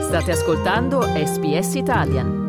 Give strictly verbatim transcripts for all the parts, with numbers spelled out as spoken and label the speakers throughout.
Speaker 1: State ascoltando S B S Italian.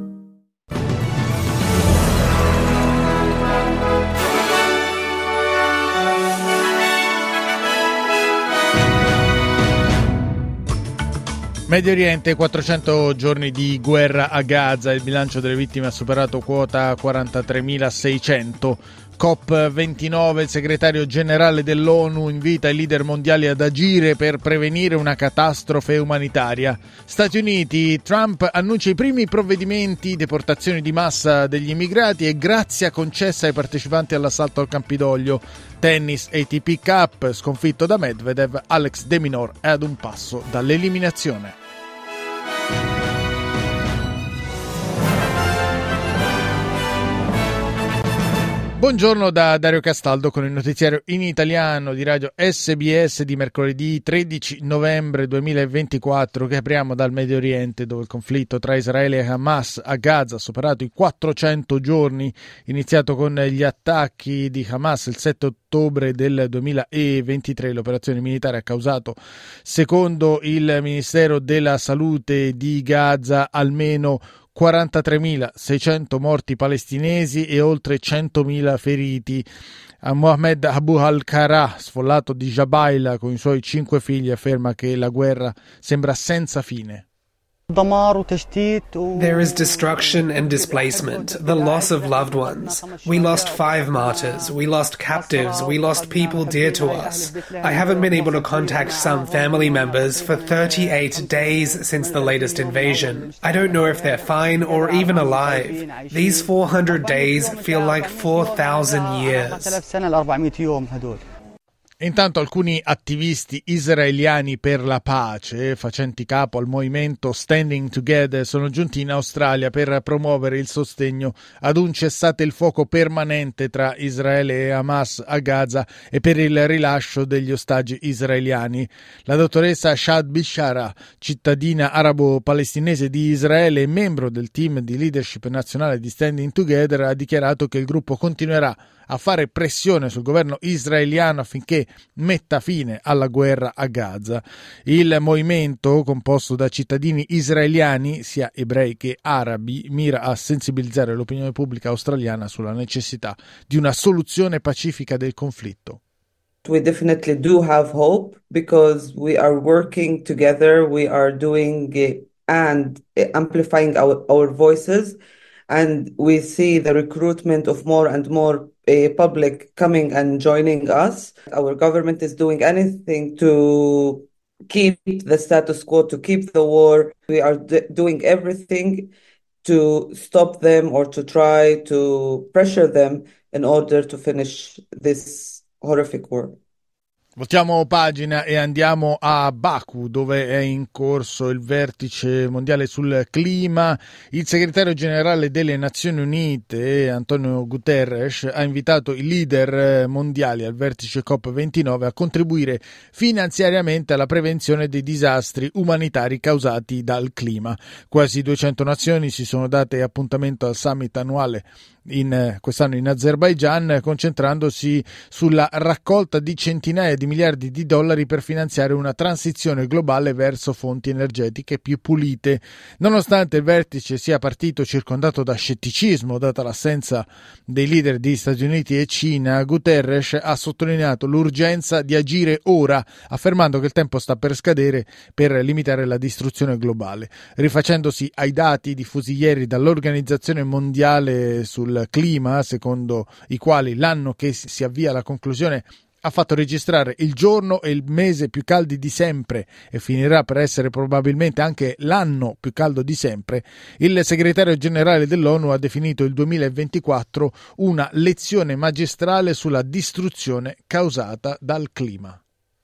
Speaker 2: Medio Oriente, quattrocento giorni di guerra a Gaza, il bilancio delle vittime ha superato quota quarantatremilaseicento. COP ventinove, il segretario generale dell'ONU invita i leader mondiali ad agire per prevenire una catastrofe umanitaria. Stati Uniti, Trump annuncia i primi provvedimenti, deportazioni di massa degli immigrati e grazia concessa ai partecipanti all'assalto al Campidoglio. Tennis A T P Cup, sconfitto da Medvedev, Alex De Minaur è ad un passo dall'eliminazione. Buongiorno da Dario Castaldo con il notiziario in italiano di Radio S B S di mercoledì tredici novembre duemilaventiquattro, che apriamo dal Medio Oriente, dove il conflitto tra Israele e Hamas a Gaza ha superato i quattrocento giorni, iniziato con gli attacchi di Hamas il sette ottobre del duemilaventitré. L'operazione militare ha causato, secondo il Ministero della Salute di Gaza, almeno quarantatremilaseicento morti palestinesi e oltre centomila feriti. Mohammed Abu al-Qara, sfollato di Jabaila con i suoi cinque figli, afferma che la guerra sembra senza fine.
Speaker 3: There is destruction and displacement, the loss of loved ones. We lost five martyrs, we lost captives, we lost people dear to us. I haven't been able to contact some family members for thirty-eight days since the latest invasion. I don't know if they're fine or even alive. These four hundred days feel like four thousand years.
Speaker 2: Intanto alcuni attivisti israeliani per la pace, facenti capo al movimento Standing Together, sono giunti in Australia per promuovere il sostegno ad un cessate il fuoco permanente tra Israele e Hamas a Gaza e per il rilascio degli ostaggi israeliani. La dottoressa Shad Bishara, cittadina arabo-palestinese di Israele e membro del team di leadership nazionale di Standing Together, ha dichiarato che il gruppo continuerà a fare pressione sul governo israeliano affinché metta fine alla guerra a Gaza. Il movimento, composto da cittadini israeliani, sia ebrei che arabi, mira a sensibilizzare l'opinione pubblica australiana sulla necessità di una soluzione pacifica del conflitto.
Speaker 4: We definitely do have hope because we are working together, we are doing it and amplifying our, our voices, and we see the recruitment of more and more a public coming and joining us. Our government is doing anything to keep the status quo, to keep the war. We are d- doing everything to stop them or to try to pressure them in order to finish this horrific war.
Speaker 2: Voltiamo pagina e andiamo a Baku, dove è in corso il vertice mondiale sul clima. Il segretario generale delle Nazioni Unite, Antonio Guterres, ha invitato i leader mondiali al vertice COP ventinove a contribuire finanziariamente alla prevenzione dei disastri umanitari causati dal clima. Quasi duecento nazioni si sono date appuntamento al summit annuale in quest'anno in Azerbaigian, concentrandosi sulla raccolta di centinaia di miliardi di dollari per finanziare una transizione globale verso fonti energetiche più pulite. Nonostante il vertice sia partito circondato da scetticismo data l'assenza dei leader di Stati Uniti e Cina, Guterres ha sottolineato l'urgenza di agire ora, affermando che il tempo sta per scadere per limitare la distruzione globale. Rifacendosi ai dati diffusi ieri dall'Organizzazione Mondiale sul Clima, secondo i quali l'anno che si avvia alla conclusione ha fatto registrare il giorno e il mese più caldi di sempre e finirà per essere probabilmente anche l'anno più caldo di sempre, il segretario generale dell'ONU ha definito il duemilaventiquattro una lezione magistrale sulla distruzione causata dal clima.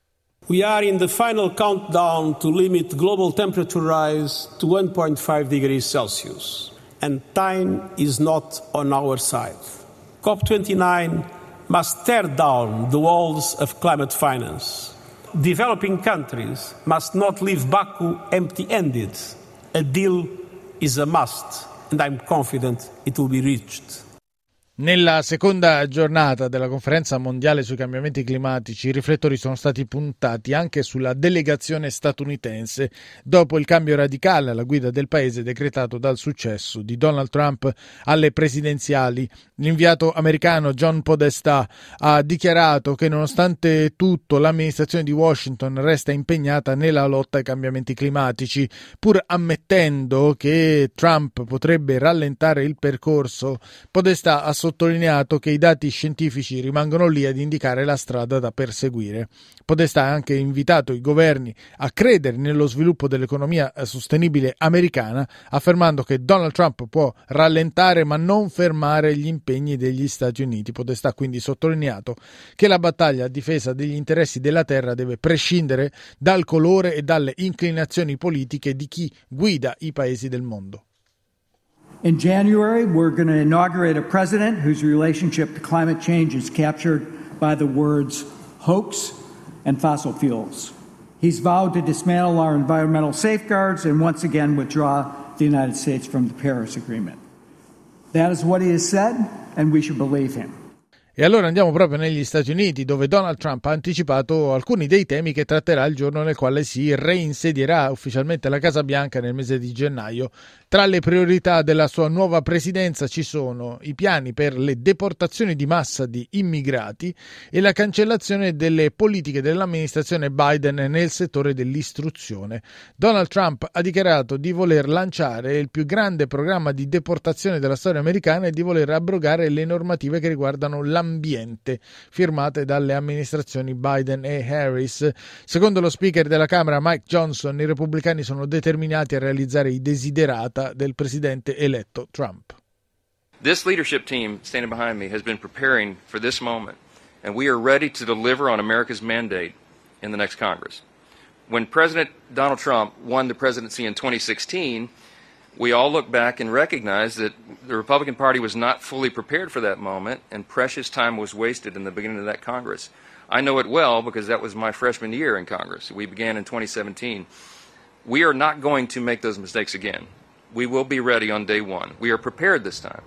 Speaker 5: We are in the final countdown to limit global temperature rise to one point five degrees Celsius. And time is not on our side. COP twenty-nine must tear down the walls of climate finance. Developing countries must not leave Baku empty-handed. A deal is a must, and I'm confident it will be reached.
Speaker 2: Nella seconda giornata della conferenza mondiale sui cambiamenti climatici, i riflettori sono stati puntati anche sulla delegazione statunitense dopo il cambio radicale alla guida del paese decretato dal successo di Donald Trump alle presidenziali. L'inviato americano John Podesta ha dichiarato che nonostante tutto l'amministrazione di Washington resta impegnata nella lotta ai cambiamenti climatici, pur ammettendo che Trump potrebbe rallentare il percorso. Podesta ha sottolineato che i dati scientifici rimangono lì ad indicare la strada da perseguire. Podesta ha anche invitato i governi a credere nello sviluppo dell'economia sostenibile americana, affermando che Donald Trump può rallentare ma non fermare gli impegni degli Stati Uniti. Podesta ha quindi sottolineato che la battaglia a difesa degli interessi della terra deve prescindere dal colore e dalle inclinazioni politiche di chi guida i paesi del mondo.
Speaker 6: In January, we're going to inaugurate a president whose relationship to climate change is captured by the words hoax and fossil fuels. He's vowed to dismantle our environmental safeguards and once again withdraw the United States from the Paris Agreement. That is what he has said, and we should believe him.
Speaker 2: E allora andiamo proprio negli Stati Uniti, dove Donald Trump ha anticipato alcuni dei temi che tratterà il giorno nel quale si reinsedierà ufficialmente alla Casa Bianca nel mese di gennaio. Tra le priorità della sua nuova presidenza ci sono i piani per le deportazioni di massa di immigrati e la cancellazione delle politiche dell'amministrazione Biden nel settore dell'istruzione. Donald Trump ha dichiarato di voler lanciare il più grande programma di deportazione della storia americana e di voler abrogare le normative che riguardano l'ambiente firmate dalle amministrazioni Biden e Harris. Secondo lo speaker della Camera Mike Johnson, i repubblicani sono determinati a realizzare i desiderata del presidente eletto Trump.
Speaker 7: This leadership team standing behind me has been preparing for this moment, and we are ready to deliver on America's mandate in the next Congress. When President Donald Trump won the presidency in twenty sixteen, we all look back and recognize that the Republican Party was not fully prepared for that moment, and precious time was wasted in the beginning of that Congress. I know it well because that was my freshman year in Congress. We began in twenty seventeen. We are not going to make those mistakes again. We will be ready on day one. We are prepared this time.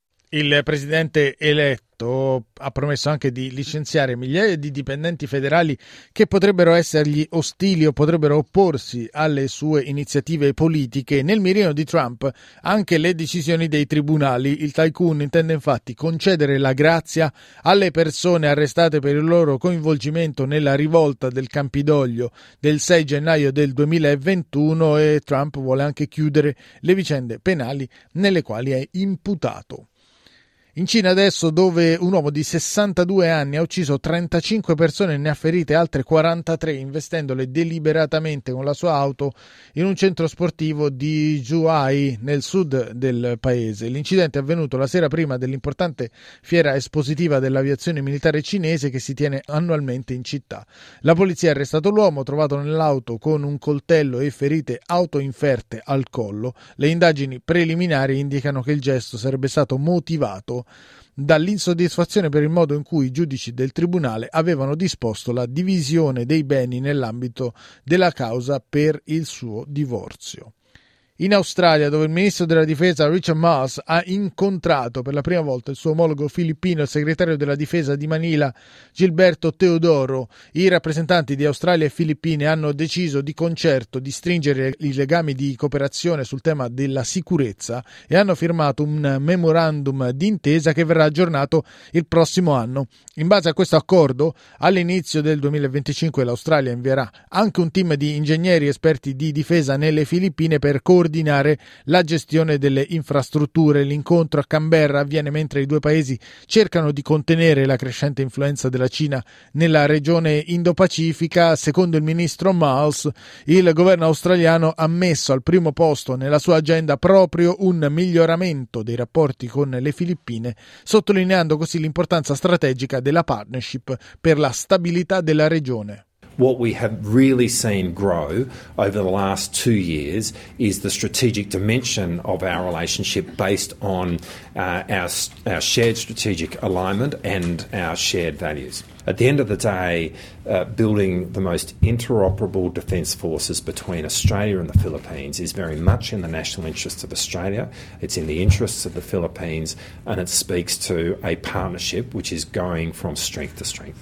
Speaker 2: Il presidente eletto ha promesso anche di licenziare migliaia di dipendenti federali che potrebbero essergli ostili o potrebbero opporsi alle sue iniziative politiche. Nel mirino di Trump anche le decisioni dei tribunali. Il tycoon intende infatti concedere la grazia alle persone arrestate per il loro coinvolgimento nella rivolta del Campidoglio del sei gennaio del duemilaventuno e Trump vuole anche chiudere le vicende penali nelle quali è imputato. In Cina adesso, dove un uomo di sessantadue anni ha ucciso trentacinque persone e ne ha ferite altre quarantatré investendole deliberatamente con la sua auto in un centro sportivo di Zhuhai nel sud del paese. L'incidente è avvenuto la sera prima dell'importante fiera espositiva dell'aviazione militare cinese che si tiene annualmente in città. La polizia ha arrestato l'uomo trovato nell'auto con un coltello e ferite autoinferte al collo. Le indagini preliminari indicano che il gesto sarebbe stato motivato dall'insoddisfazione per il modo in cui i giudici del tribunale avevano disposto la divisione dei beni nell'ambito della causa per il suo divorzio. In Australia, dove il ministro della difesa Richard Marles ha incontrato per la prima volta il suo omologo filippino, il segretario della difesa di Manila Gilberto Teodoro, i rappresentanti di Australia e Filippine hanno deciso di concerto di stringere i legami di cooperazione sul tema della sicurezza e hanno firmato un memorandum d'intesa che verrà aggiornato il prossimo anno. In base a questo accordo, all'inizio del duemilaventicinque l'Australia invierà anche un team di ingegneri esperti di difesa nelle Filippine per coordinare la gestione delle infrastrutture. L'incontro a Canberra avviene mentre i due paesi cercano di contenere la crescente influenza della Cina nella regione Indo-Pacifica. Secondo il ministro Marles, il governo australiano ha messo al primo posto nella sua agenda proprio un miglioramento dei rapporti con le Filippine, sottolineando così l'importanza strategica della partnership per la stabilità della regione.
Speaker 8: What we have really seen grow over the last two years is the strategic dimension of our relationship based on uh, our, our shared strategic alignment and our shared values. At the end of the day, uh, building the most interoperable defence forces between Australia and the Philippines is very much in the national interests of Australia, it's in the interests of the Philippines, and it speaks to a partnership which is going from strength to strength.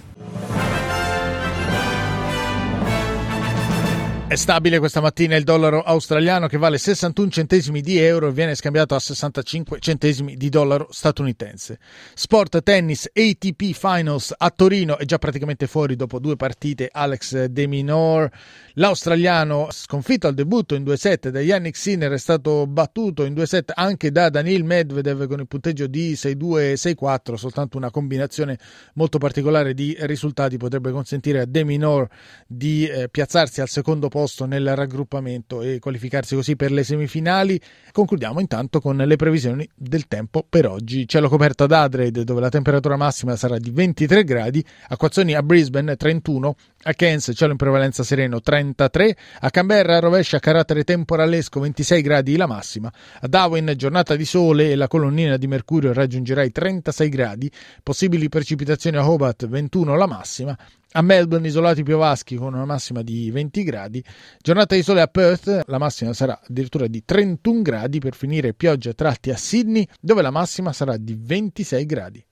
Speaker 2: È stabile questa mattina il dollaro australiano che vale sessantuno centesimi di euro e viene scambiato a sessantacinque centesimi di dollaro statunitense. Sport tennis A T P Finals a Torino, è già praticamente fuori dopo due partite Alex de Minaur. L'australiano, sconfitto al debutto in due set da Jannik Sinner, è stato battuto in due set anche da Daniil Medvedev con il punteggio di sei due sei quattro. Soltanto una combinazione molto particolare di risultati potrebbe consentire a de Minaur di eh, piazzarsi al secondo posto nel raggruppamento e qualificarsi così per le semifinali. Concludiamo intanto con le previsioni del tempo per oggi. Cielo coperto ad Adelaide, dove la temperatura massima sarà di ventitré gradi, acquazzoni a Brisbane trentuno, a Cairns cielo in prevalenza sereno trentatré, a Canberra rovescia a carattere temporalesco ventisei gradi la massima, a Darwin giornata di sole e la colonnina di mercurio raggiungerà i trentasei gradi, possibili precipitazioni a Hobart ventuno la massima, a Melbourne isolati piovaschi con una massima di venti gradi, giornata di sole a Perth, la massima sarà addirittura di trentuno gradi, per finire pioggia a tratti a Sydney dove la massima sarà di ventisei gradi.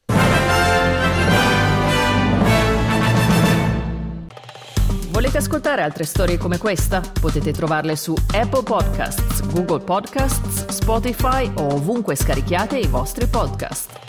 Speaker 1: Volete ascoltare altre storie come questa? Potete trovarle su Apple Podcasts, Google Podcasts, Spotify o ovunque scarichiate i vostri podcast.